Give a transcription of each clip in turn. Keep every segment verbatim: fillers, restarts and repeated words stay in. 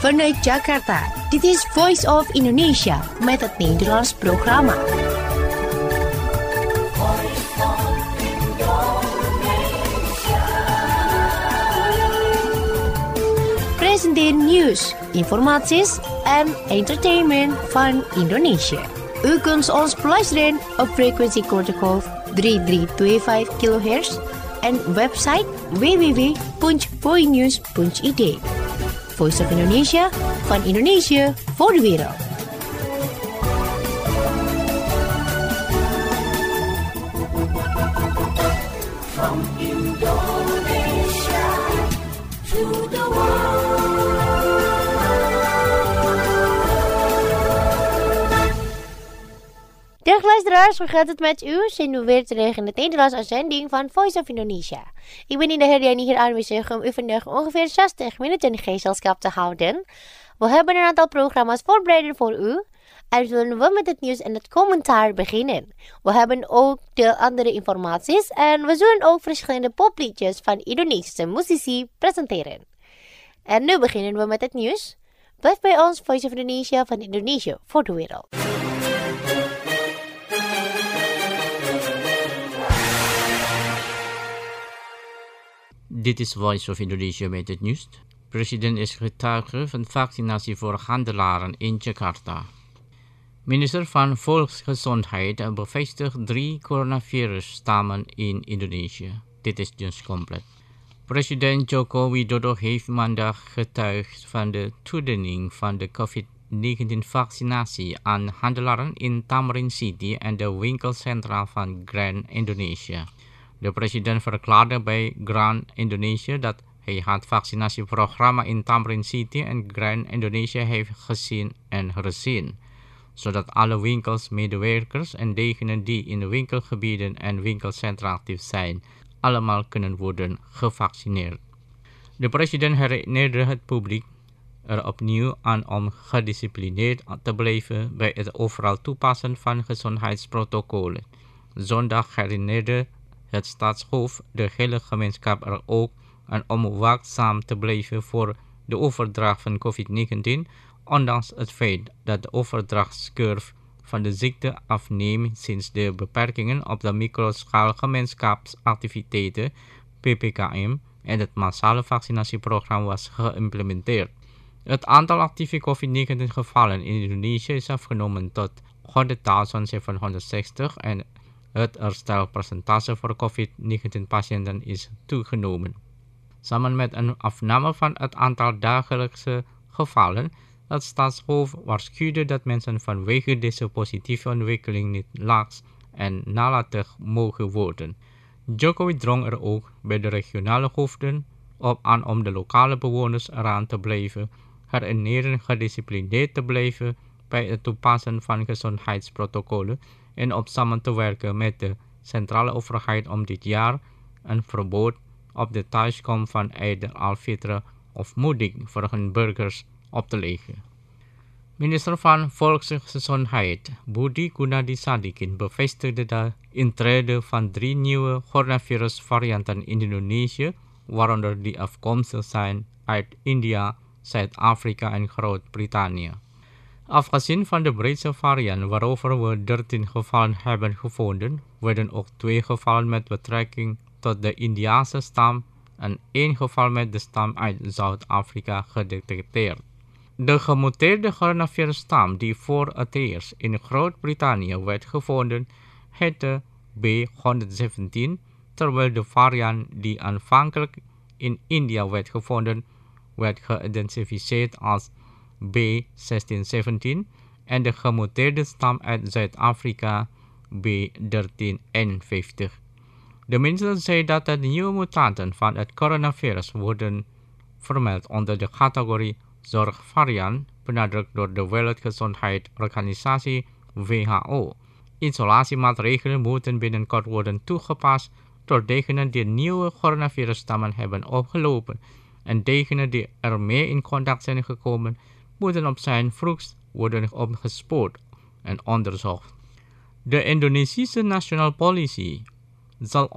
Vanuit Jakarta, dit is Voice of Indonesia met het Nederlands programma. Presenteer nieuws, informaties en entertainment van Indonesië. U kunt ons beluisteren op frequentie kortgolf drie drie twee vijf kilohertz en website w w w punt voinews punt i d. Voice of Indonesia, van Indonesië voor de wereld. From Indonesia to the world. Dag luisteraars, hoe gaat het met u? Zijn nu weer terug in het Nederlands uitzending van Voice of Indonesia. Ik ben in de Herdiani hier aanwezig om u vandaag ongeveer zestig minuten gezelschap te houden. We hebben een aantal programma's voorbereid voor u. En zullen we met het nieuws en het commentaar beginnen. We hebben ook de andere informaties en we zullen ook verschillende popliedjes van Indonesische muzici presenteren. En nu beginnen we met het nieuws. Blijf bij ons, Voice of Indonesia, van Indonesië voor de wereld. Dit is Voice of Indonesia met het nieuws. President is getuige van vaccinatie voor handelaren in Jakarta. Minister van Volksgezondheid bevestigt drie coronavirusstammen in Indonesië. Dit is dus compleet. President Joko Widodo heeft maandag getuigd van de toedeling van de covid negentien vaccinatie aan handelaren in Tamarin City en de winkelcentra van Grand Indonesia. De president verklaarde bij Grand Indonesia dat hij het vaccinatieprogramma in Tamarin City en Grand Indonesia heeft gezien en herzien, zodat alle winkels, medewerkers en degenen die in de winkelgebieden en winkelcentra actief zijn, allemaal kunnen worden gevaccineerd. De president herinnerde het publiek er opnieuw aan om gedisciplineerd te blijven bij het overal toepassen van gezondheidsprotocollen. Zondag herinnerde het staatshoofd de hele gemeenschap er ook aan om waakzaam te blijven voor de overdracht van covid negentien, ondanks het feit dat de overdrachtscurve van de ziekte afneemt sinds de beperkingen op de microschaal gemeenschapsactiviteiten P P K M en het massale vaccinatieprogramma was geïmplementeerd. Het aantal actieve covid negentien gevallen in Indonesië is afgenomen tot honderdduizend zevenhonderdzestig en het herstelpercentage voor covid negentien patiënten is toegenomen. Samen met een afname van het aantal dagelijkse gevallen, het staatshoofd waarschuwde dat mensen vanwege deze positieve ontwikkeling niet lax en nalatig mogen worden. Jokowi drong er ook bij de regionale hoofden op aan om de lokale bewoners eraan te blijven herinneren gedisciplineerd te blijven bij het toepassen van gezondheidsprotocollen en op samen te werken met de centrale overheid om dit jaar een verbod op de thuiskom van Eid al-Fitr of moedig voor hun burgers op te leggen. Minister van Volksgezondheid Budi Gunadisadikin bevestigde de intrede van drie nieuwe coronavirusvarianten in Indonesië, waaronder die afkomstig zijn uit India, Zuid-Afrika en Groot-Brittannië. Afgezien van de Britse variant waarover we dertien gevallen hebben gevonden, werden ook twee gevallen met betrekking tot de Indiase stam en één geval met de stam uit Zuid-Afrika gedetecteerd. De gemuteerde coronavirusstam die voor het eerst in Groot-Brittannië werd gevonden, heette B honderdzeventien, terwijl de variant die aanvankelijk in India werd gevonden, werd geïdentificeerd als B zestien zeventien en de gemuteerde stam uit Zuid-Afrika B dertien eenenvijftig. De minister zei dat de nieuwe mutanten van het coronavirus worden vermeld onder de categorie zorgvariant, benadrukt door de Wereldgezondheidsorganisatie W H O. Isolatiemaatregelen moeten binnenkort worden toegepast door degenen die nieuwe coronavirusstammen hebben opgelopen en degenen die ermee in contact zijn gekomen moeten op zijn vroegst worden opgespoord en onderzocht. De Indonesische Nationale Politie zal op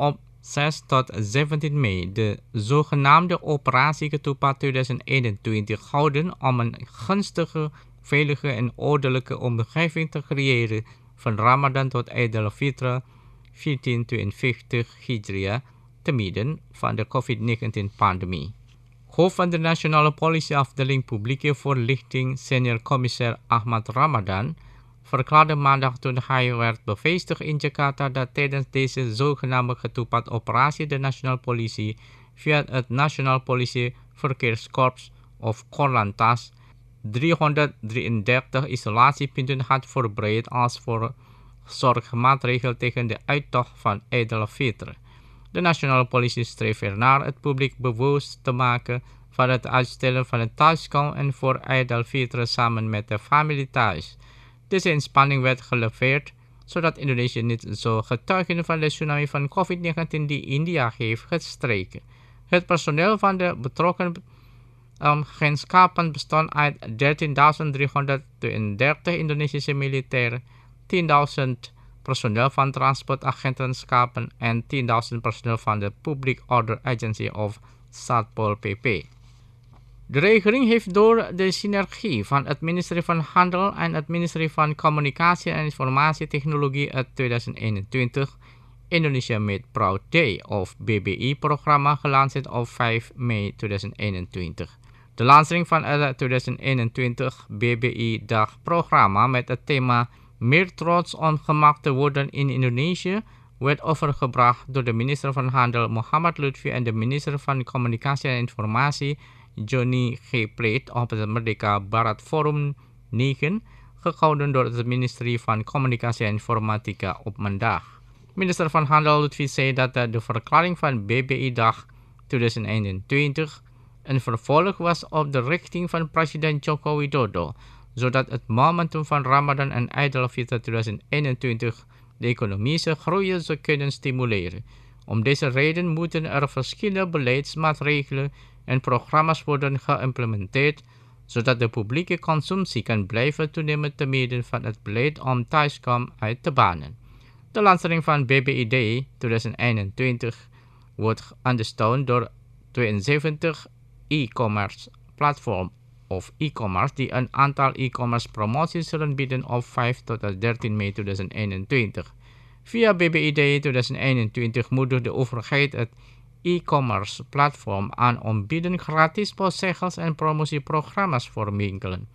zes tot zeventien mei de zogenaamde Operatie Ketupat tweeduizend eenentwintig houden om een gunstige, veilige en ordelijke omgeving te creëren van Ramadan tot Eid al-Fitr veertien tweeënvijftig Hijriah te midden van de covid negentien pandemie. Hoofd van de Nationale Politieafdeling Publieke Voorlichting, senior commissaris Ahmad Ramadan, verklaarde maandag toen hij werd bevestigd in Jakarta dat tijdens deze zogenaamde Ketupat-operatie de Nationale Politie via het Nationaal Politie Verkeerskorps of Korlantas driehonderddrieëndertig isolatiepunten had voorbereid als voor zorgmaatregel tegen de uittocht van Eid al-Fitr. De Nationale Politie streeft ernaar het publiek bewust te maken van het uitstellen van het thuiskomen en voor Eid al-Fitr samen met de familie thuis. Deze inspanning werd geleverd zodat Indonesië niet zo getuige van de tsunami van covid negentien die India heeft gestreken. Het personeel van de betrokken um, agentschappen bestond uit dertienduizend driehonderdtweeëndertig Indonesische militairen, tienduizend personeel van transportagentenschappen en tienduizend personeel van de Public Order Agency of Satpol P P. De regering heeft door de synergie van het ministerie van Handel en het ministerie van Communicatie en Informatietechnologie het tweeduizend eenentwintig Indonesia Made Proud Day of B B I-programma gelanceerd op vijf mei tweeduizend eenentwintig. De lancering van het tweeduizend eenentwintig B B I-dagprogramma met het thema Meer trots om gemaakt te worden in Indonesië werd overgebracht door de minister van Handel Muhammad Lutfi en de minister van Communicatie en Informatie Johnny G. Plate op het Merdeka Barat Forum negen, gehouden door het ministerie van Communicatie en Informatica op maandag. Minister van Handel Lutfi zei dat de verklaring van B B I-dag tweeduizend eenentwintig een vervolg was op de richting van president Joko Widodo, zodat het momentum van Ramadan en Eid al-Fitr tweeduizend eenentwintig de economische groei zou kunnen stimuleren. Om deze reden moeten er verschillende beleidsmaatregelen en programma's worden geïmplementeerd, zodat de publieke consumptie kan blijven toenemen te midden van het beleid om thuiskom uit te banen. De lancering van B B I Day tweeduizend eenentwintig wordt ondersteund door tweeënzeventig e-commerce platform of e-commerce die een aantal e-commerce promoties zullen bieden op vijf tot dertien mei tweeduizend eenentwintig. Via B B I Day tweeduizend eenentwintig moedigt de overheid het e-commerce platform aan om bieden gratis postzegels en promotieprogramma's voor winkelen.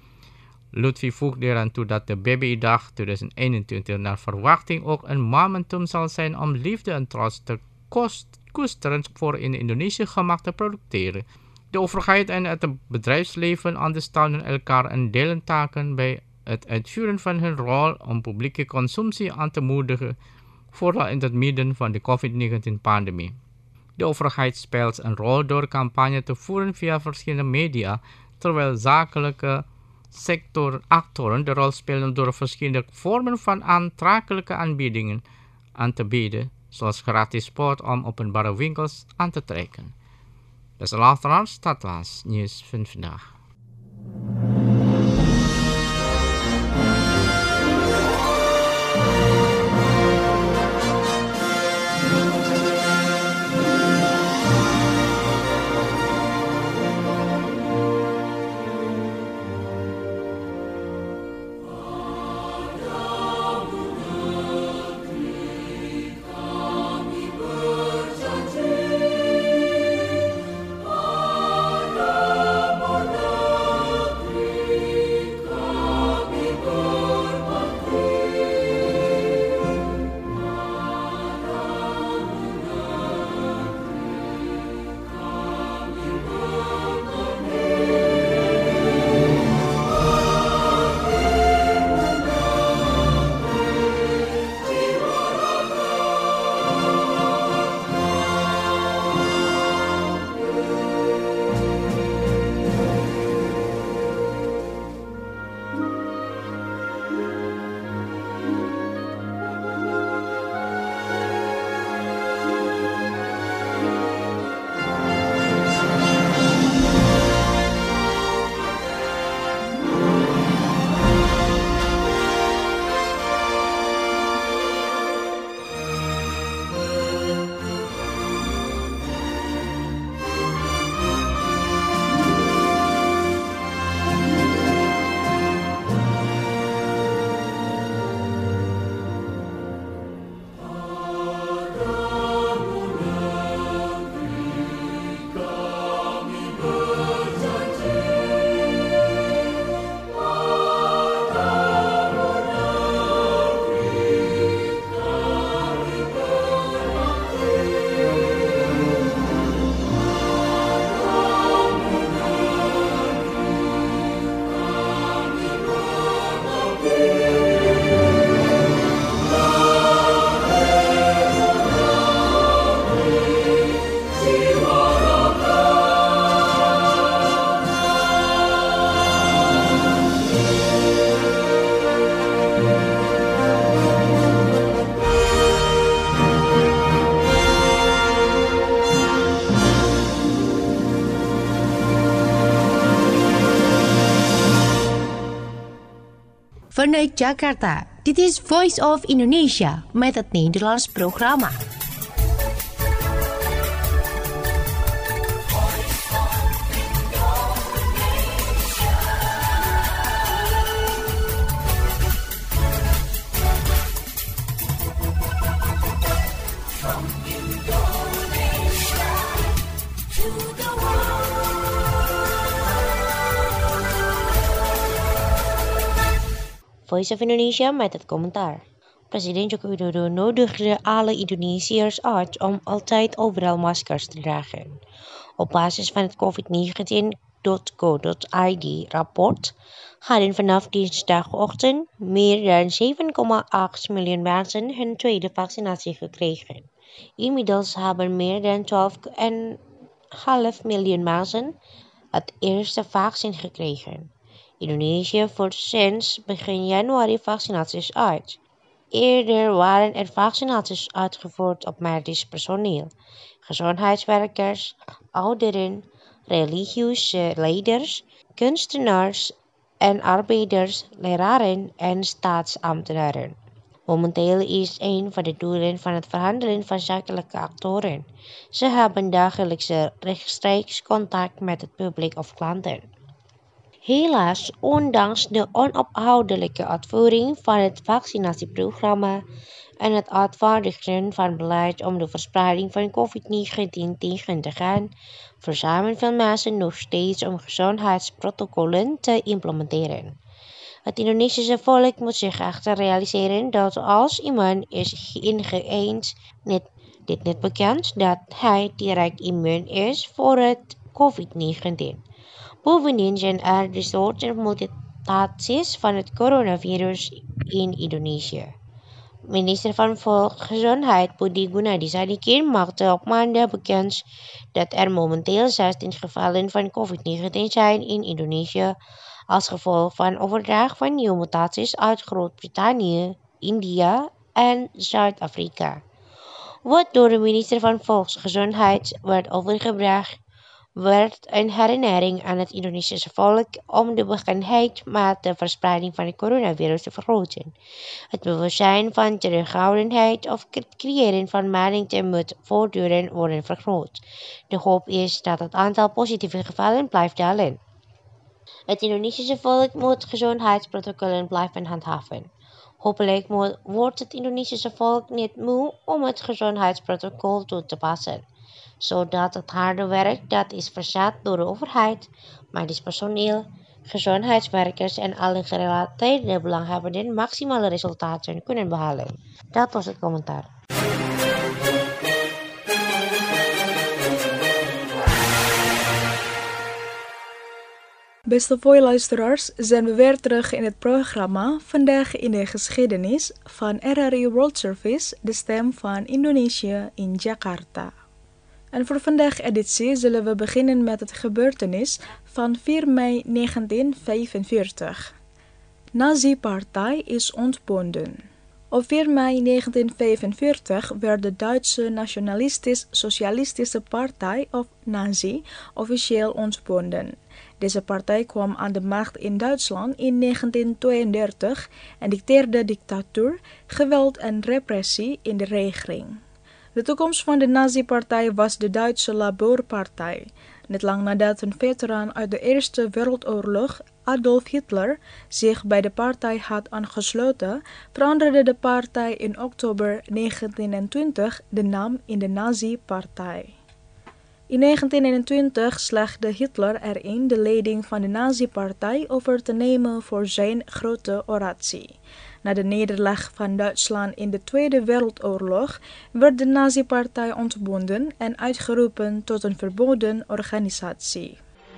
Lutfi voegt eraan toe dat de B B I-dag tweeduizend eenentwintig naar verwachting ook een momentum zal zijn om liefde en trots te koesteren voor in Indonesië gemaakte producten. De overheid en het bedrijfsleven ondersteunen elkaar en delen taken bij het uitvoeren van hun rol om publieke consumptie aan te moedigen, vooral in het midden van de covid negentien pandemie. De overheid speelt een rol door campagne te voeren via verschillende media, terwijl zakelijke sectoractoren de rol spelen door verschillende vormen van aantrekkelijke aanbiedingen aan te bieden, zoals gratis sport om openbare winkels aan te trekken. Beste luisteraars, dat was nieuws van vandaag. Pada Vanuit Jakarta, dit is Voice of Indonesia met het Nederlands programma. Voice of Indonesia met het commentaar. President Joko Widodo nodigde alle Indonesiërs uit om altijd overal maskers te dragen. Op basis van het covid negentien punt co punt i d rapport hadden vanaf dinsdagochtend meer dan zeven komma acht miljoen mensen hun tweede vaccinatie gekregen. Inmiddels hebben meer dan twaalf komma vijf miljoen mensen het eerste vaccin gekregen. Indonesië voert sinds begin januari vaccinaties uit. Eerder waren er vaccinaties uitgevoerd op medisch personeel, gezondheidswerkers, ouderen, religieuze leiders, kunstenaars en arbeiders, leraren en staatsambtenaren. Momenteel is een van de doelen van het verhandelen van zakelijke actoren. Ze hebben dagelijks rechtstreeks contact met het publiek of klanten. Helaas, ondanks de onophoudelijke uitvoering van het vaccinatieprogramma en het uitvaardigen van beleid om de verspreiding van covid negentien tegen te gaan, verzuimen veel mensen nog steeds om gezondheidsprotocollen te implementeren. Het Indonesische volk moet zich echter realiseren dat als iemand is ingeënt, niet, dit niet bekend dat hij direct immuun is voor het covid negentien. Bovendien zijn er de soorten mutaties van het coronavirus in Indonesië. Minister van Volksgezondheid Budi Gunadisadikin maakte op maandag bekend dat er momenteel zestien gevallen van covid negentien zijn in Indonesië als gevolg van overdracht van nieuwe mutaties uit Groot-Brittannië, India en Zuid-Afrika. Wat door de minister van Volksgezondheid werd overgebracht, werd een herinnering aan het Indonesische volk om de bekendheid met de verspreiding van het coronavirus te vergroten. Het bewustzijn van terughoudendheid of het creëren van meldingen moet voortdurend worden vergroot. De hoop is dat het aantal positieve gevallen blijft dalen. Het Indonesische volk moet gezondheidsprotocollen blijven handhaven. Hopelijk moet, wordt het Indonesische volk niet moe om het gezondheidsprotocol toe te passen, zodat het harde werk dat is verzet door de overheid, medisch personeel, gezondheidswerkers en alle gerelateerde belanghebbenden maximale resultaten kunnen behalen. Dat was het commentaar. Beste Voice-luisteraars, zijn we weer terug in het programma Vandaag in de Geschiedenis van R R I World Service, de stem van Indonesië in Jakarta. En voor vandaag editie zullen we beginnen met het gebeurtenis van vier mei negentien vijfenveertig. Nazi-partij is ontbonden. Op vier mei negentien vijfenveertig werd de Duitse Nationalistisch-Socialistische Partij, of Nazi, officieel ontbonden. Deze partij kwam aan de macht in Duitsland in negentien tweeëndertig en dicteerde dictatuur, geweld en repressie in de regering. De toekomst van de Nazi-partij was de Duitse Labourpartij. Niet lang nadat een veteraan uit de Eerste Wereldoorlog, Adolf Hitler, zich bij de partij had aangesloten, veranderde de partij in oktober negentien eenentwintig de naam in de Nazi-partij. In negentien eenentwintig slaagde Hitler erin de leiding van de Nazi-partij over te nemen voor zijn grote oratie. Na de nederlaag van Duitsland in de Tweede Wereldoorlog werd de Nazi-partij ontbonden en uitgeroepen tot een verboden organisatie.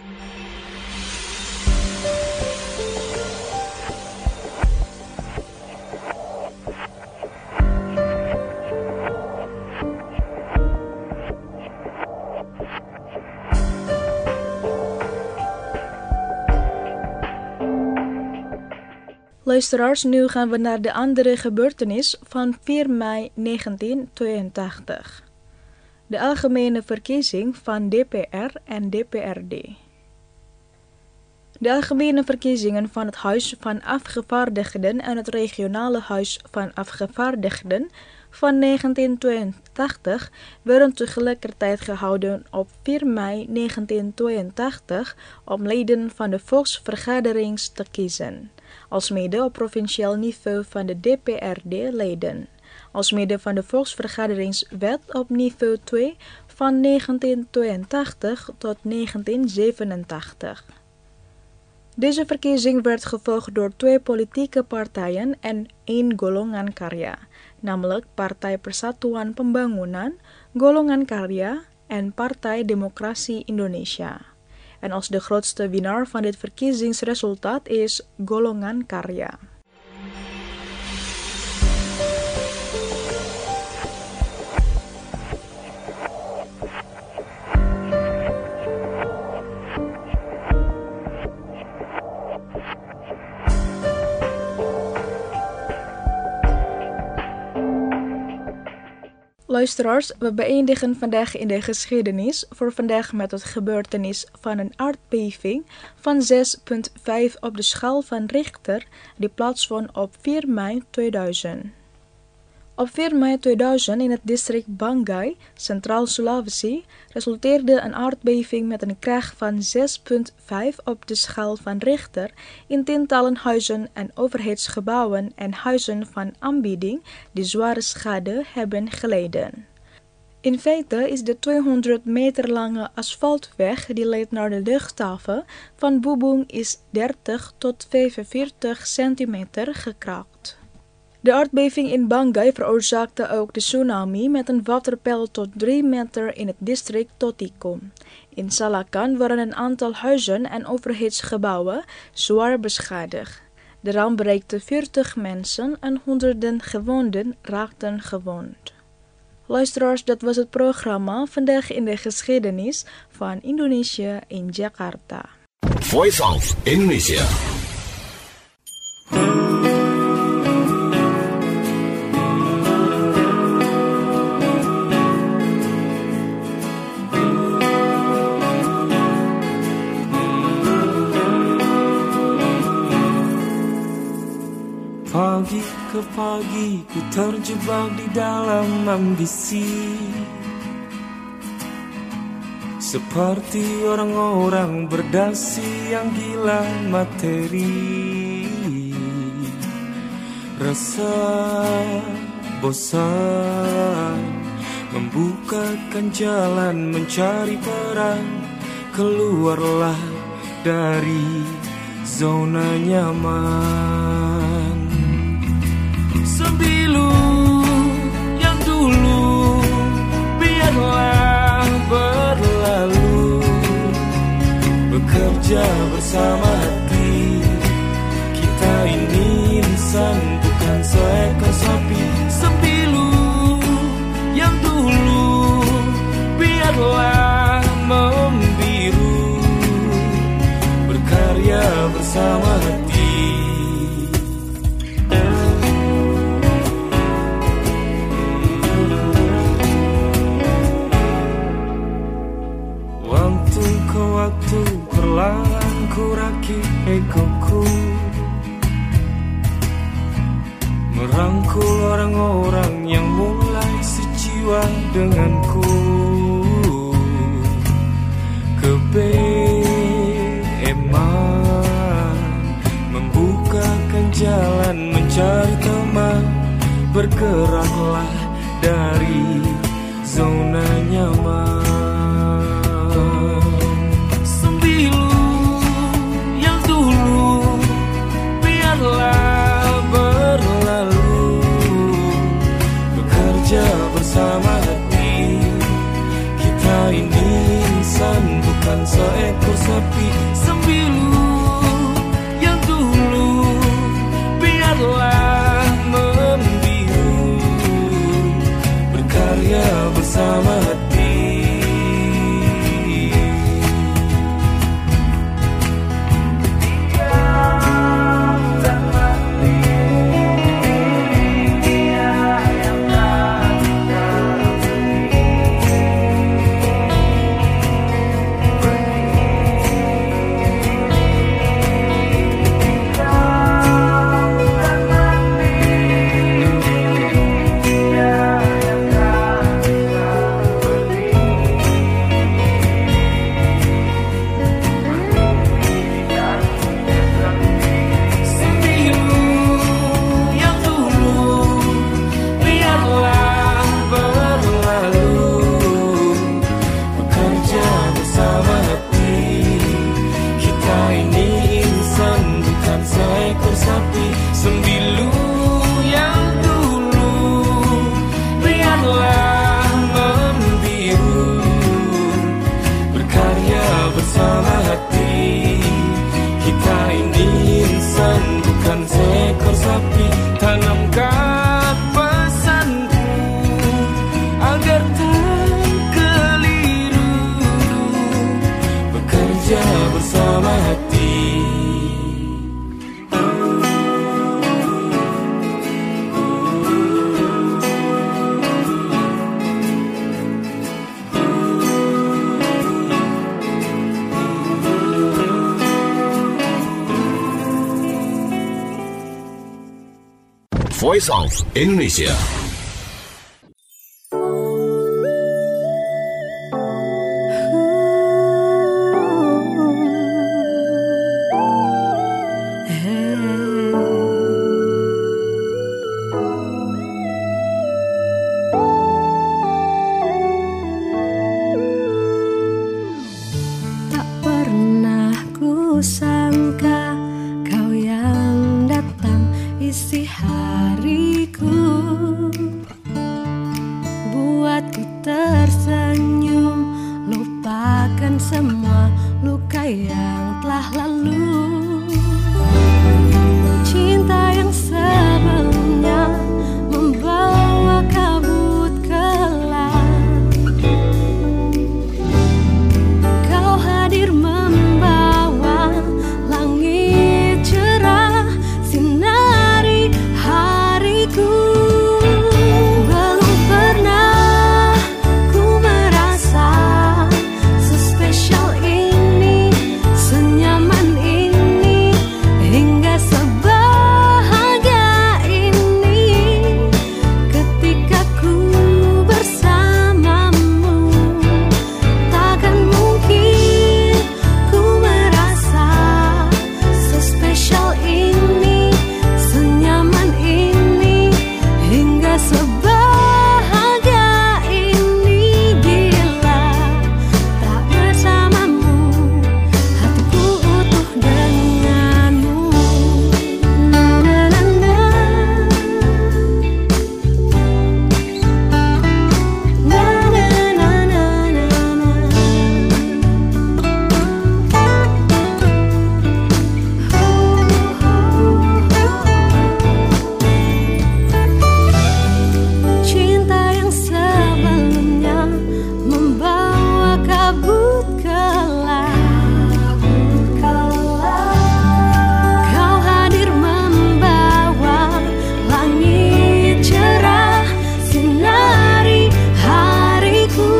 Luisteraars, nu gaan we naar de andere gebeurtenis van vier mei negentien tweeëntachtig. De algemene verkiezing van D P R en D P R D. De algemene verkiezingen van het Huis van Afgevaardigden en het Regionale Huis van Afgevaardigden van negentien tweeëntachtig werden tegelijkertijd gehouden op vier mei negentien tweeëntachtig om leden van de volksvergaderings te kiezen, alsmede op provinciaal niveau van de D P R D-leden, alsmede van de volksvergaderingswet op niveau twee van negentien tweeëntachtig tot negentien zevenentachtig. Deze verkiezing werd gevolgd door twee politieke partijen en één golongan karya, namelijk Partai Persatuan Pembangunan, Golongan Karya en Partai Demokrasi Indonesia. En als de grootste winnaar van dit verkiezingsresultaat is Golongan Karya. Luisteraars, we beëindigen vandaag in de geschiedenis voor vandaag met het gebeurtenis van een aardbeving van zes komma vijf op de schaal van Richter die plaatsvond op vier mei tweeduizend. Op vier mei tweeduizend in het district Banggai, Centraal Sulawesi, resulteerde een aardbeving met een kracht van zes komma vijf op de schaal van Richter in tientallen huizen en overheidsgebouwen en huizen van aanbieding die zware schade hebben geleden. In feite is de tweehonderd meter lange asfaltweg die leidt naar de luchthaven van Bubung is dertig tot vijfenveertig centimeter gekraakt. De aardbeving in Banggai veroorzaakte ook de tsunami met een waterpeil tot drie meter in het district Totikum. In Salakan waren een aantal huizen en overheidsgebouwen zwaar beschadigd. De ramp bereikte veertig mensen en honderden gewonden raakten gewond. Luisteraars, dat was het programma Vandaag in de Geschiedenis van Indonesië in Jakarta. Voice of Indonesia. Pagi ke pagi ku terjebak di dalam ambisi, seperti orang-orang berdasi yang gila materi. Rasa bosan membukakan jalan mencari peran, keluarlah dari zona nyaman. Sembilu yang dulu biarlah berlalu, bekerja bersama hati. Kita ini insan bukan seekor sapi. Sembilu yang dulu biarlah membiru, berkarya bersama hati. Waktu perlahan ku rakit egoku, merangkul orang-orang yang mulai sejiwa denganku. Kebeeman membukakan jalan mencari teman, bergeraklah dari zona nyaman. Berlalu, bekerja bersama hati. Kita ini insan bukan seekor sapi. Sembilu yang dulu biarlah membiru, berkarya bersama hati. Voice of Indonesia. Sangka kau yang datang isi hariku, buatku tersenyum, lupakan semua luka yang telah lalu. Cinta yang sebelumnya membawa kabut gelap, kau hadir membawa langit cerah, sinari hariku. Belum pernah ku merasa sespesial ini, senyaman ini, hingga sebahagia ini, ketika ku bersamamu. Takkan mungkin ku merasa sespesial ini, senyaman ini, hingga sebahagia ini, bila tak bersamamu, hatiku utuh denganmu. Na na na na. Na na na na na Cinta yang sebelumnya membawa kabut gelap, kau hadir membawa langit cerah, sinari hariku.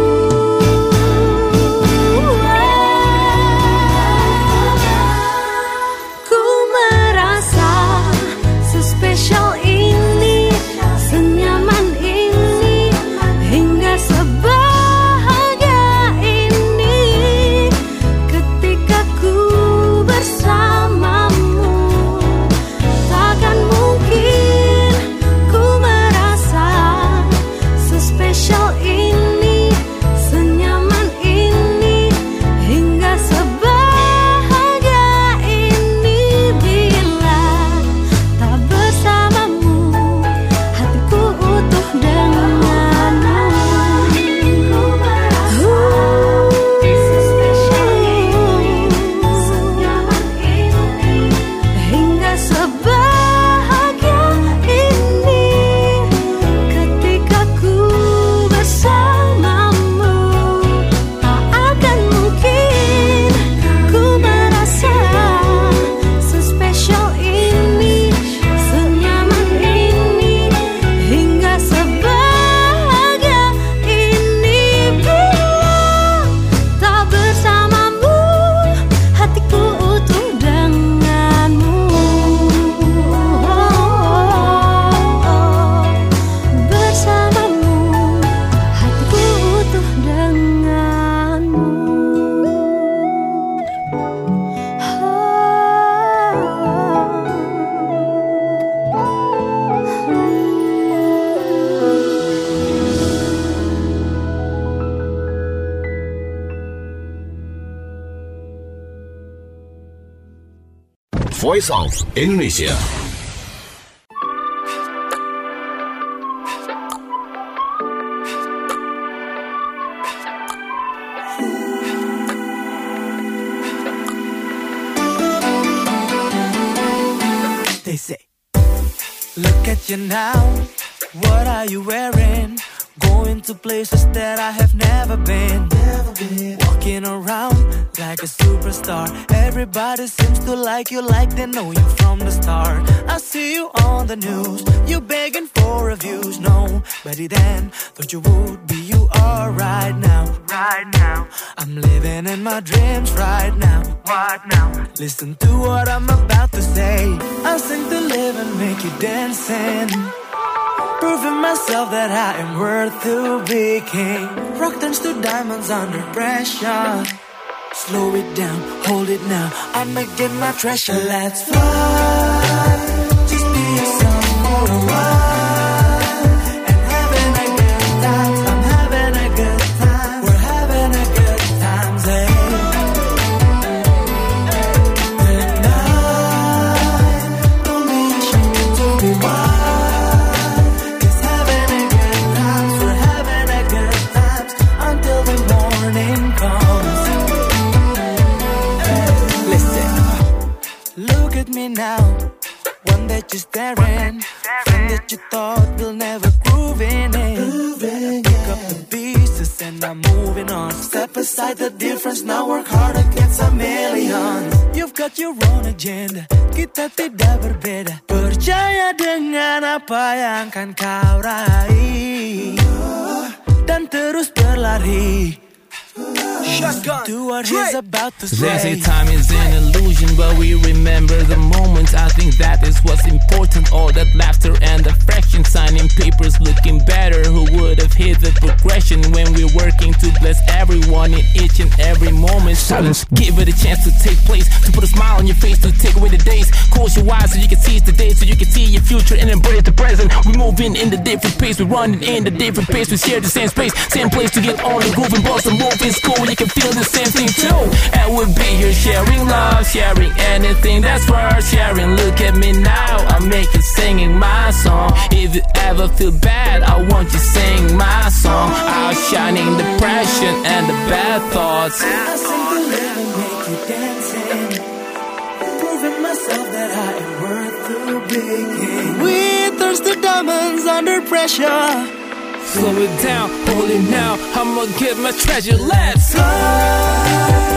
Ku merasa sespesial ini, senyaman ini, hingga sebahagia ini, ketika ku bersamamu. Takkan mungkin ku merasa sespesial ini, senyaman ini, hingga sebahagia ini, bila tak bersamamu, hatiku utuh denganmu. Ku merasa sespesial ini, senyaman ini, hingga sebahagia ini, ketika ku bersamamu. Tak akan mungkin ku merasa sespesial ini, senyaman ini, hingga sebahagia ini, bila tak bersamamu, hatiku utuh denganmu. Bersamamu, hatiku utuh denganmu. Voice of Indonesia. They say, look at you now, what are you wearing? Going to places that I have never been. Never been. Walking around like a superstar. Everybody seems to like you like they know you from the start. I see you on the news, you begging for reviews. Nobody then thought you would be you are right now. Right now, I'm living in my dreams right now. What now? Listen to what I'm about to say. I sing to live and make you dancing, proving myself that I am worth to be king. Rock turns to diamonds under pressure. Slow it down, hold it now, I'ma get my treasure. Let's fly, just be yourself for a while, and having a good time. I'm having a good time, we're having a good time, hey. Tonight, don't be ashamed to be wild, 'cause having a good time, we're having a good time until the morning comes. Look at me now, one that you're staring, friend that you thought will never groove in it. Pick up the pieces and I'm moving on. Step aside the difference, now work hard against a million. You've got your own agenda, kita tidak berbeda. Percaya dengan apa yang kan kau raih, dan terus berlari. Do what he's about to say. They say time is an illusion, but we remember the moments. I think that is what's important. All that laughter and affection, signing papers looking better. Who would have hit the progression when we're working to bless everyone in each and every moment? Silence, give it a chance to take place, to put a smile on your face, to take away the days. Close your eyes so you can seize the day, so you can see your future and embrace the present. We're moving in the different pace, we're running in the different pace. We share the same space, same place to get on the groove and boss and move. It's cool, you can feel the same thing too. And we'll be here sharing love, sharing anything that's worth sharing. Look at me now, I'm making singing my song. If you ever feel bad, I want you sing my song. Outshining depression and the bad thoughts. I sing to live and make you dancing, proving myself that I am worth to be king. We thirst to diamonds under pressure. Slow it down, hold it now, I'ma get my treasure. Let's fly.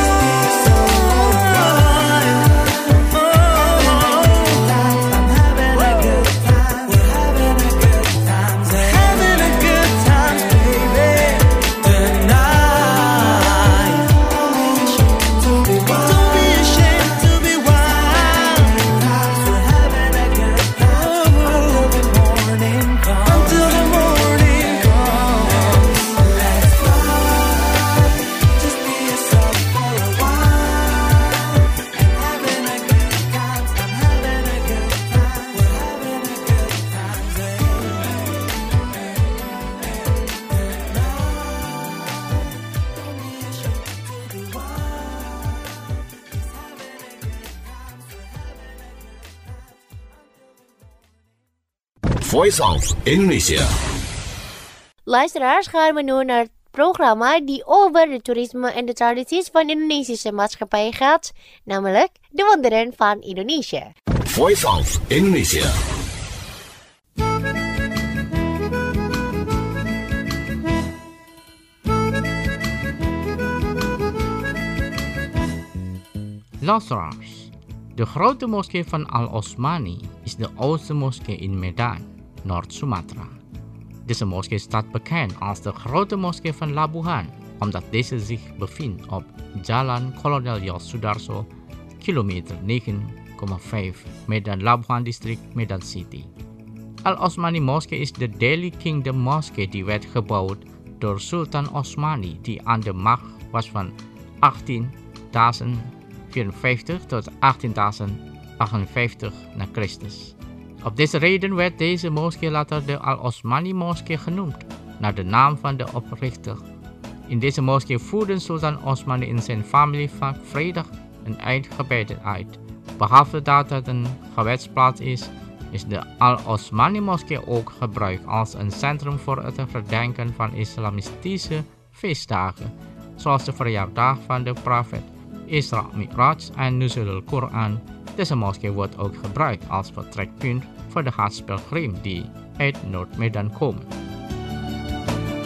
Voice of Indonesia. Luisteraars, gaan we nu naar het programma die over het toerisme en de tradities van de Indonesische maatschappij gaat, namelijk de wonderen van Indonesië. Voice of Indonesia. Luisteraars, de grote moskee van Al-Osmani is de oudste moskee in Medan, Noord-Sumatra. Deze moskee staat bekend als de grote moskee van Labuhan, omdat deze zich bevindt op Jalan Kolonel Jos Sudarso, kilometer negen komma vijf Medan Labuhan district Medan City. Al-Osmani Moskee is de Delhi Kingdom Moskee die werd gebouwd door Sultan Osmani, die aan de macht was van achttienduizend vierenvijftig tot achttienduizend achtenvijftig na Christus. Op deze reden werd deze moskee later de Al-Osmani Moskee genoemd, naar de naam van de oprichter. In deze moskee voerden Sultan Osmani en zijn familie vaak vrijdag een eindgebed uit. Behalve dat het een gebedsplaats is, is de Al-Osmani Moskee ook gebruikt als een centrum voor het herdenken van islamitische feestdagen, zoals de verjaardag van de profeet, Isra Mi'raj en Nuzul al-Quran. Deze moskee wordt ook gebruikt als vertrekpunt voor de Hajj-pelgrim die uit Noord-Medan komen.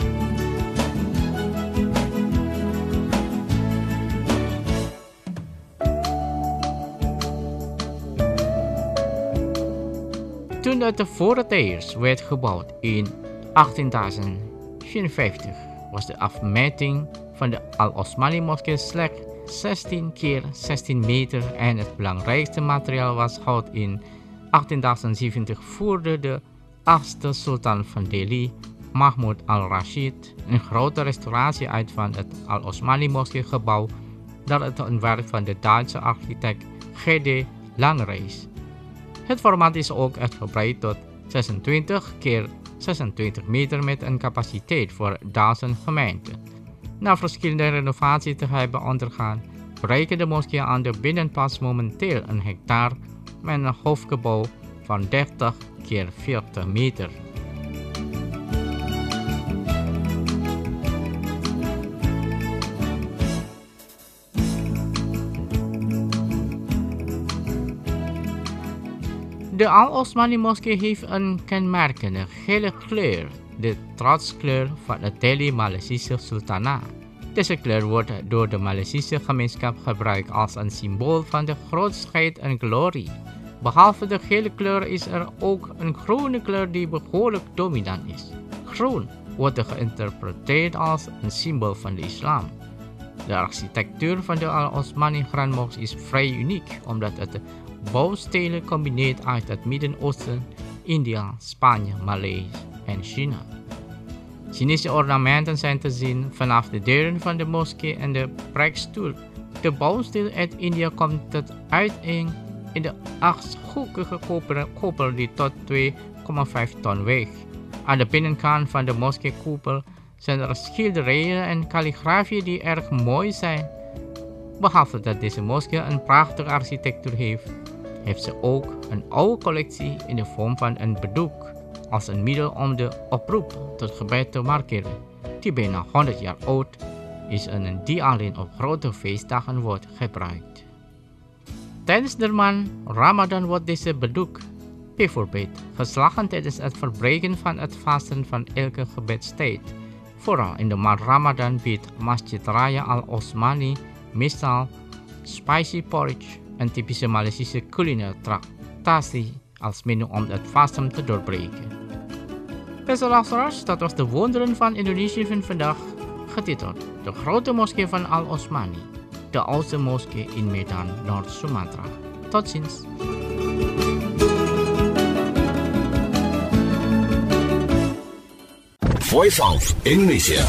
Toen het voor het eerst werd gebouwd in achttienduizend vierenvijftig was de afmeting van de Al-Osmani moskee slechts zestien keer zestien meter en het belangrijkste materiaal was hout. In achttienduizend zeventig voerde de achtste sultan van Delhi, Mahmud al-Rashid, een grote restauratie uit van het Al-Osmani moskeegebouw dat het een werk van de Duitse architect G D Langereis. Het formaat is ook uitgebreid tot zesentwintig keer zesentwintig meter met een capaciteit voor duizend gemeenten. Na verschillende renovaties te hebben ondergaan, bereiken de moskee aan de binnenplaats momenteel een hectare met een hoofdgebouw van dertig keer veertig meter. De Al-Osmani moskee heeft een kenmerkende gele kleur, de trotskleur van het Delhi-Maleisische sultanaat. Deze kleur wordt door de Maleisische gemeenschap gebruikt als een symbool van de grootsheid en glorie. Behalve de gele kleur is er ook een groene kleur die behoorlijk dominant is. Groen wordt geïnterpreteerd als een symbool van de islam. De architectuur van de Al-Osmani Grand Mosque is vrij uniek omdat het bouwstijlen combineert uit het Midden-Oosten, India, Spanje, Maleisië en China. Chinese ornamenten zijn te zien vanaf de deuren van de moskee en de preekstoel. De bouwstijl uit India komt tot uiteen in de achthoekige koepel die tot twee komma vijf ton weegt. Aan de binnenkant van de moskeekoepel zijn er schilderijen en kalligrafie die erg mooi zijn. Behalve dat deze moskee een prachtige architectuur heeft, heeft ze ook een oude collectie in de vorm van een bedoek als een middel om de oproep tot gebed te markeren, die bijna honderd jaar oud is en die alleen op grote feestdagen wordt gebruikt. Tijdens de maand Ramadan wordt deze bedoek bijvoorbeeld geslagen tijdens het verbreken van het vasten van elke gebedstijd. Vooral in de maand Ramadan biedt Masjid Raya Al-Osmani meestal spicy porridge, een typische Maleisische culinaire tractatie, als menu om het vasten te doorbreken. Beste luisteraars, dat was de wonderen van Indonesië van vandaag, getiteld De Grote Moskee van Al-Osmani, de oudste moskee in Medan, Noord-Sumatra. Tot ziens. Voice of Indonesia.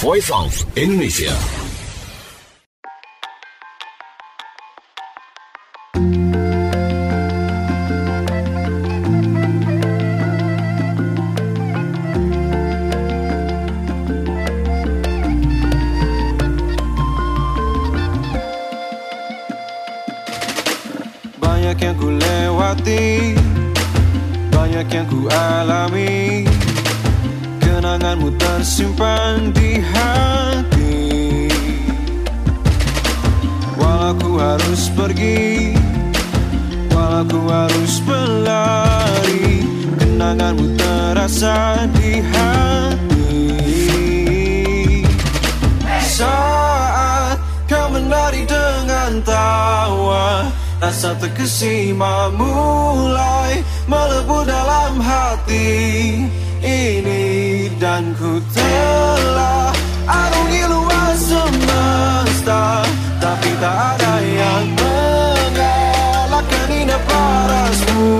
Voice of Indonesia. Banyak yang ku lewati, banyak yang ku alami, kenanganmu tersimpan di hati. Walau ku harus pergi, walau ku harus berlari, kenanganmu terasa di hati. Saat kau menari dengan tawa, rasa terkesima mulai melebur dalam hati ini, dan ku telah arungi luas semesta, tapi tak ada yang mengalahkan indah parasmu.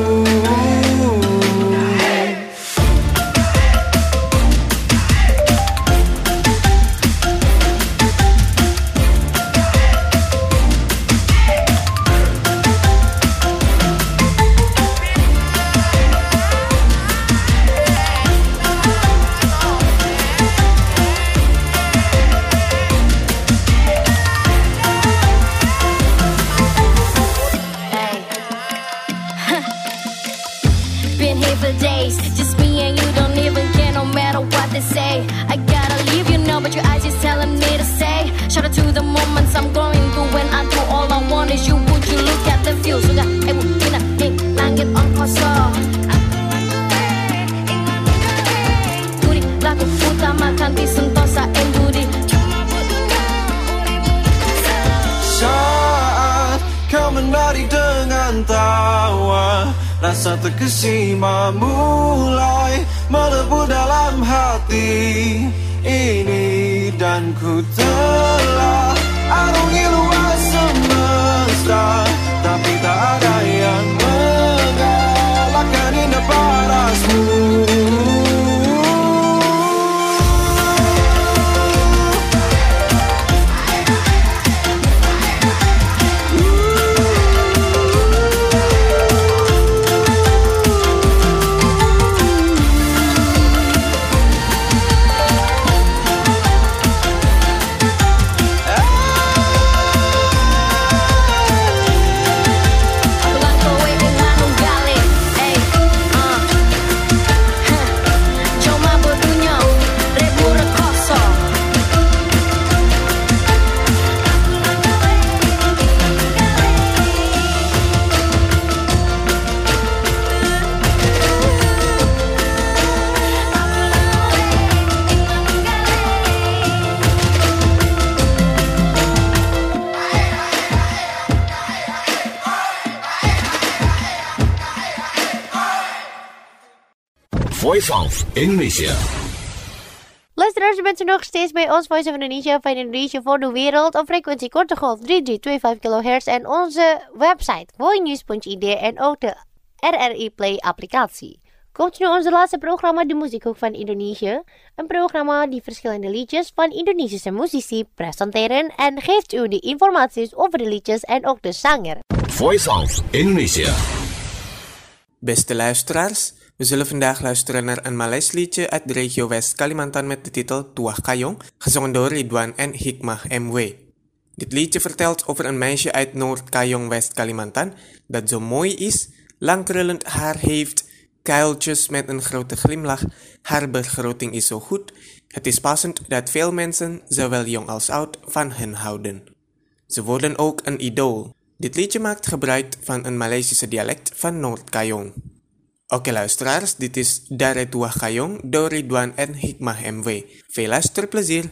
Say I gotta leave you now, but your eyes is telling me to say shout out to the moments I'm going through. When I do, all I want is you. Would you look at the view? Sudah ibu ina ing langit on kosong. Budi lagu utamakan di sentosa ing budi. Saat kau menari dengan tawa, rasa terkesima mulai melebur dalam hati ini, dan ku telah arungi luas semesta, tapi tak ada yang mengalahkan indah parasmu. Voice of Indonesia. Luisteraars, u bent er nog steeds bij ons Voice of Indonesia van Indonesië voor de wereld op frequentie korte golf drie drie twee vijf kilohertz en onze website voinews punt i d en ook de R R I Play applicatie. Komt nu onze laatste programma, de Muziekhoek van Indonesië. Een programma die verschillende liedjes van Indonesische muzici presenteren en geeft u de informaties over de liedjes en ook de zanger. Voice of Indonesia. Beste luisteraars, we zullen vandaag luisteren naar een Maleis liedje uit de regio West Kalimantan met de titel Tuah Kayong, gezongen door Ridwan en Hikmah M W. Dit liedje vertelt over een meisje uit Noord Kayong West Kalimantan dat zo mooi is, lang krullend haar heeft, kuiltjes met een grote glimlach, haar begroting is zo goed. Het is passend dat veel mensen, zowel jong als oud, van hen houden. Ze worden ook een idool. Dit liedje maakt gebruik van een Maleisische dialect van Noord Kayong. Oke luisteraars, dit is Dari Tuah Kayong door Ridwan en Hikmah M W. Veel luisterplezier!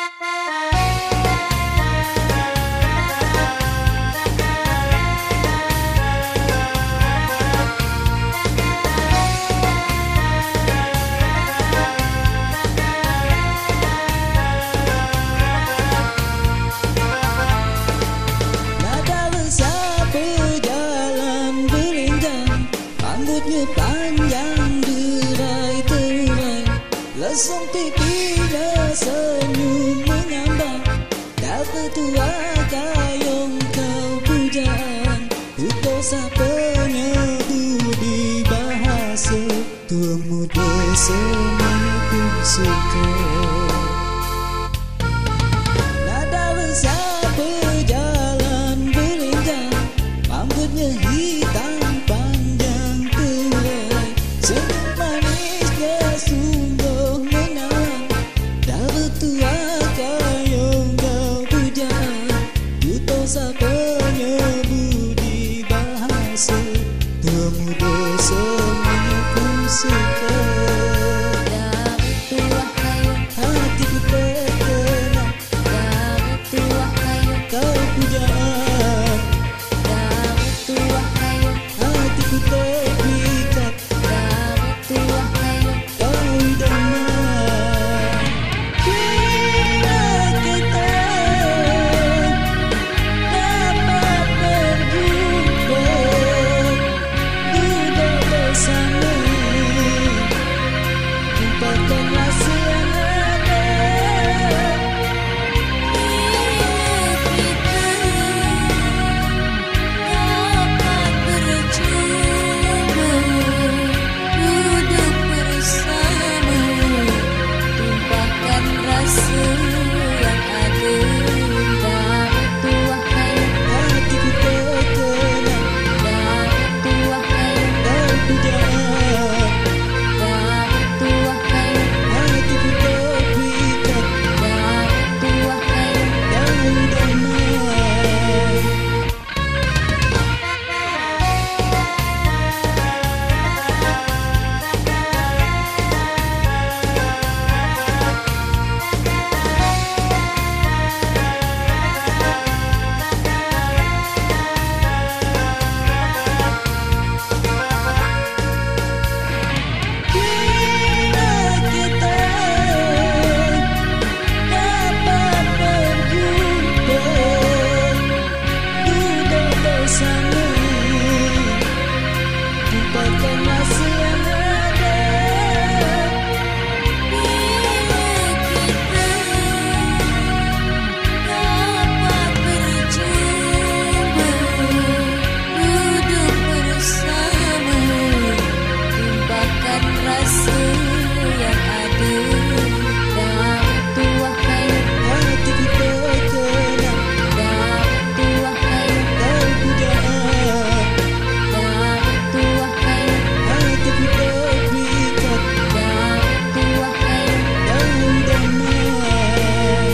Panjang derai-terai, lesung pipinya senyum. sapanya budi bahasa tua muda semuanya pun suka. Nada besar berjalan berenggang, rambutnya hitam panjang terai, senyum manisnya sungguh menawan, dah bertua kayong kau pujaan, buto sapanya budi bahasa tua muda semuanya pun suka. Hatiku terkenang, kau pujaan, hatiku terpikat, kau idaman. Bila kita dapat berjumpa, duduk bersama, lupakan rasa yang ada. Hatiku terkenang, kau pujaan, hatiku terpikat, kau idaman. Bila kita dapat berjumpa, duduk bersama, lupakan rasa yang ada. Hatiku terkenang, kau pujaan, hatiku terpikat, kau idaman.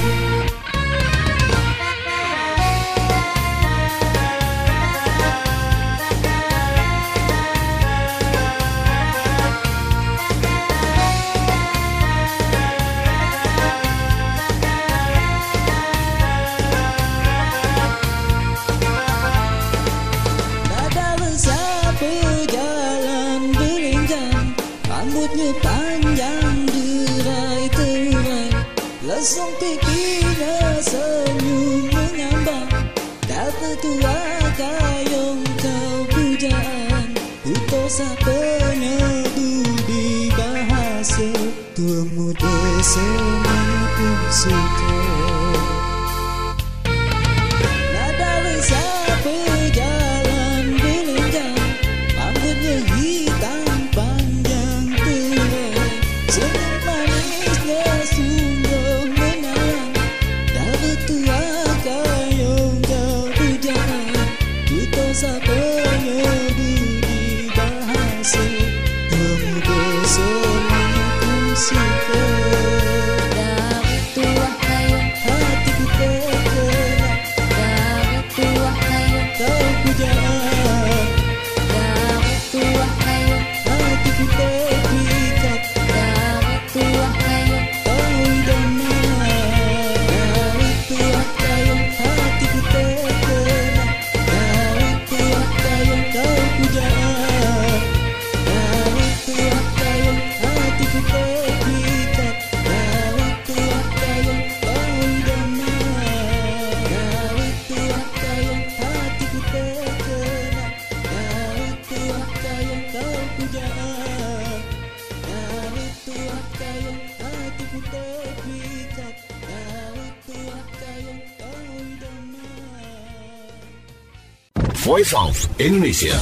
Dada besar berjalan berenggang, rambutnya panjang derai-terai, lesung pipinya senyum menyambang, dah bertua kayong kau pujaan, buto sapanya budi bahasa tua muda semuanya pun suka. Nada besar berjalan berenggang, rambutnya hitam panjang terai, senyum manisnya sungguh menawan, dah bertua kayong kau pujaan, buto sapanya budi bahasa tua muda semuanya pun suka. Hatiku terkenang, kau pujaan, hatiku terpikat, kau idaman. Hatiku terkenang, kau pujaan, hatiku terpikat, kau idaman. Hatiku terkenang, kau pujaan, Voice of Indonesia.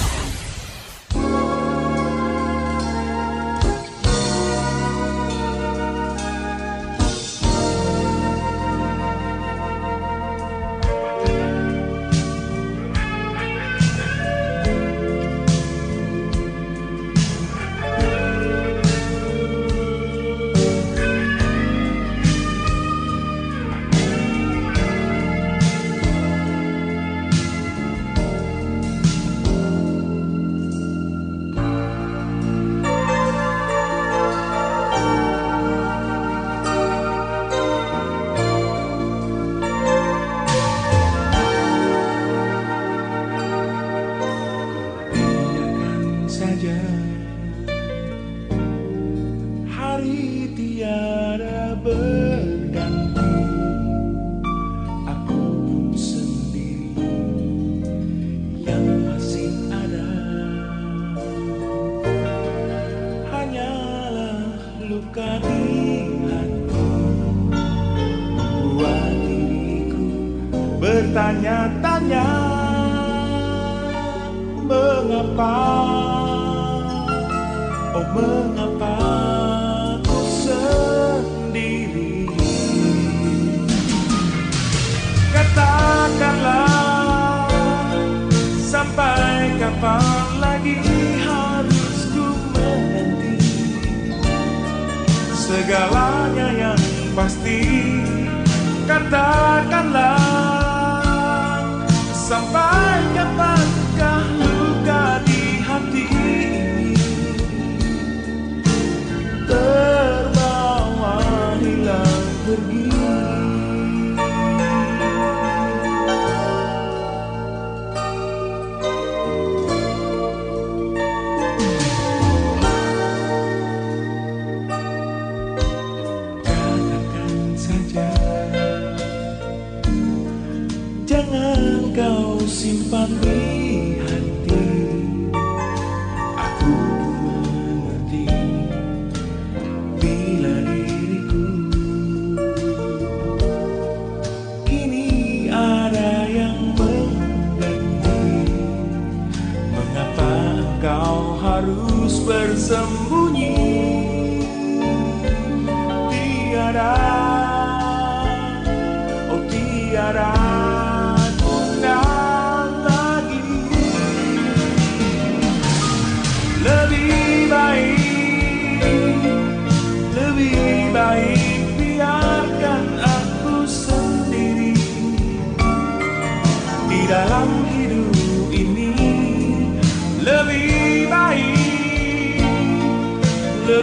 Bertanya-tanya mengapa, oh mengapa ku sendiri. Katakanlah, sampai kapan lagi harus ku menanti segalanya yang pasti. Katakanlah, sampai kapankah luka di hati ini terbawa hilang pergi. Katakan saja, jangan kau simpan di hati. Aku mengerti bila diriku kini ada yang mengerti. Mengapa engkau harus bersembunyi? Tiada, oh tiada baik biarkan aku sendiri di dalam hidup ini. Lebih baik,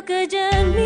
kejeng